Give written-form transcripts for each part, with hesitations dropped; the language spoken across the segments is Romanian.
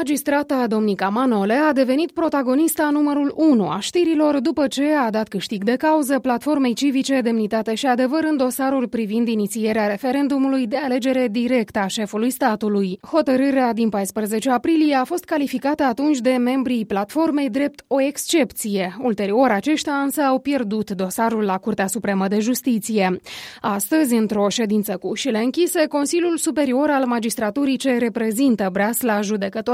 Magistrata Domnica Manole a devenit protagonista numărul 1 a știrilor după ce a dat câștig de cauză platformei civice Demnitate și Adevăr în dosarul privind inițierea referendumului de alegere directă a șefului statului. Hotărârea din 14 aprilie a fost calificată atunci de membrii platformei drept o excepție. Ulterior, aceștia însă au pierdut dosarul la Curtea Supremă de Justiție. Astăzi, într-o ședință cu ușile închise, Consiliul Superior al Magistraturii ce reprezintă breasla judecătorească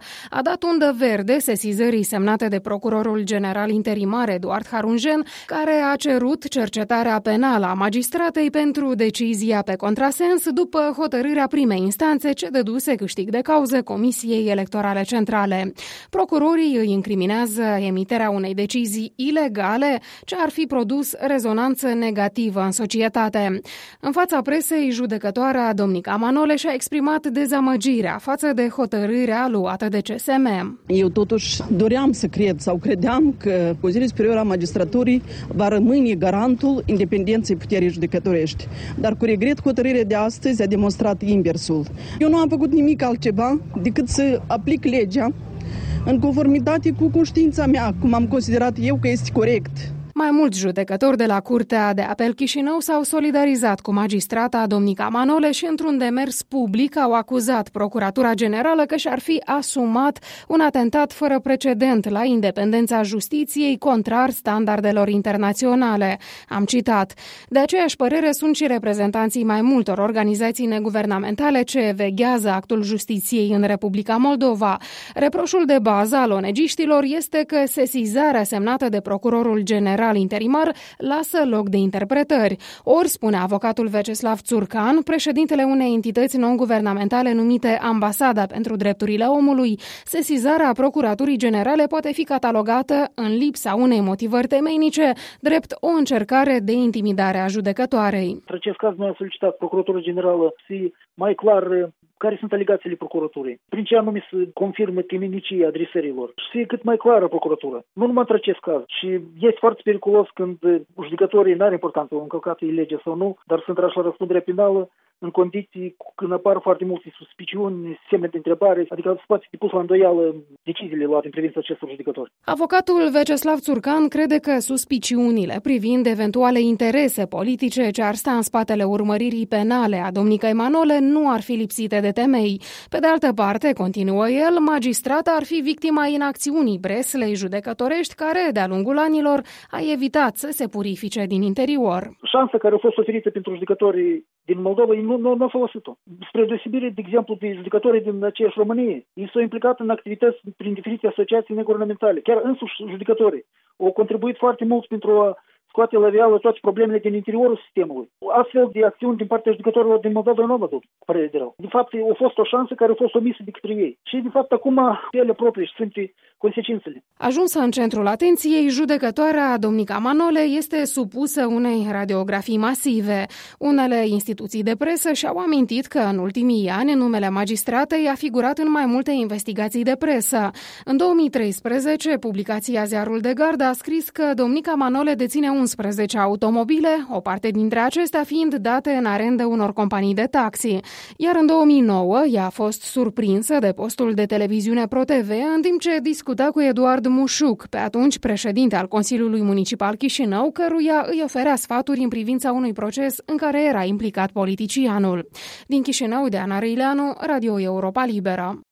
a dat undă verde sesizării semnate de procurorul general interimar Eduard Harunjen, care a cerut cercetarea penală a magistratei pentru decizia pe contrasens după hotărârea primei instanțe ce dăduse câștig de cauză Comisiei Electorale Centrale. Procurorii îi incriminează emiterea unei decizii ilegale ce ar fi produs rezonanță negativă în societate. În fața presei, judecătoarea Domnica Manole și-a exprimat dezamăgirea față de hotărârea luată de CSM. Eu totuși doream să cred sau credeam că Consiliul Superior al Magistraturii va rămâne garantul independenței puterii judecătorești. Dar cu regret, hotărârea de astăzi a demonstrat inversul. Eu nu am făcut nimic altceva decât să aplic legea în conformitate cu conștiința mea, cum am considerat eu că este corect. Mai mulți judecători de la Curtea de Apel Chișinău s-au solidarizat cu magistrata Domnica Manole și într-un demers public au acuzat Procuratura Generală că și-ar fi asumat un atentat fără precedent la independența justiției contrar standardelor internaționale. Am citat. De aceeași părere sunt și reprezentanții mai multor organizații neguvernamentale ce veghează actul justiției în Republica Moldova. Reproșul de bază al onegiștilor este că sesizarea semnată de procurorul general interimar lasă loc de interpretări. Ori, spune avocatul Veceslav Țurcan, președintele unei entități non-guvernamentale numite Ambasada pentru Drepturile Omului, sesizarea Procuraturii Generale poate fi catalogată, în lipsa unei motivări temeinice, drept o încercare de intimidare a judecătoarei. În acest caz, noi am solicitat Procuratura Generală să mai clar care sunt alegațiile procuraturii, prin ce anume să confirmă temenicia adresărilor și să fie cât mai clară procuratura. Nu numai în acest caz. Și este foarte periculos când judecătorii, n-are importanță o încălcată legea sau nu, dar sunt trași la răspunderea penală în condiții când apar foarte multe suspiciuni, semne de întrebare, adică se poate fi pus la îndoială deciziile luate în privința acestor judecători. Avocatul Veceslav Țurcan crede că suspiciunile privind eventuale interese politice ce ar sta în spatele urmăririi penale a Domnicăi Manole nu ar fi lipsite de temei. Pe de altă parte, continuă el, magistrata ar fi victima inacțiunii breslei judecătorești care, de-a lungul anilor, a evitat să se purifice din interior. Șansa care a fost oferită pentru judecătorii din Moldova, nu a folosit-o. Spre deosebire, de exemplu, de judecătorii din aceeași Românie, ei s-au implicat în activități prin diferite asociații neguvernamentale. Chiar însuși judecătorii au contribuit foarte mult pentru a scoate la veală toate problemele din interiorul sistemului. Astfel de acțiuni din partea judecătorilor din Moldova nu am văzut, părere de rău. De fapt, a fost o șansă care a fost omisă de către ei. Și, de fapt, acum, pe ele proprii sunt consecințele. Ajunsă în centrul atenției, judecătoarea Domnica Manole este supusă unei radiografii masive. Unele instituții de presă și-au amintit că în ultimii ani numele magistratei a figurat în mai multe investigații de presă. În 2013, publicația Ziarul de Gardă a scris că Domnica Manole deține 11 automobile, o parte dintre acestea fiind date în arendă unor companii de taxi. Iar în 2009, ea a fost surprinsă de postul de televiziune ProTV în timp ce discuta cu Eduard Mușuc, pe atunci președinte al Consiliului Municipal Chișinău, căruia îi oferea sfaturi în privința unui proces în care era implicat politicianul. Din Chișinău, Deana Răileanu, Radio Europa Liberă.